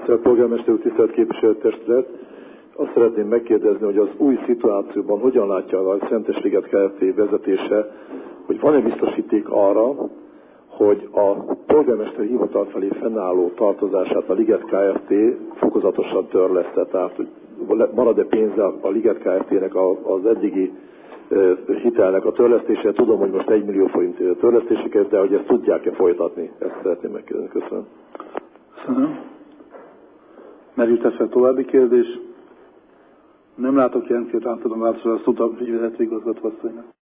Tisztelt polgármester úr, tisztelt képviselőtestület! Azt szeretném megkérdezni, hogy az új szituációban hogyan látja a Szentesliget Kft. Vezetése, hogy van-e biztosíték arra, hogy a polgármester hivatal felé fennálló tartozását a Liget Kft. Fokozatosan törleszte, tehát hogy marad-e pénze a Liget Kft.-nek az eddigi hitelnek a törlesztése. Tudom, hogy most 1 millió forint törlesztéseket, de hogy ezt tudják-e folytatni? Ezt szeretném megkérdezni. Köszönöm. Köszönöm. Merült-e fel további kérdés? Nem látok ilyen célt, átadom változóra a szót a ügyvezető igazgatóasszonynak.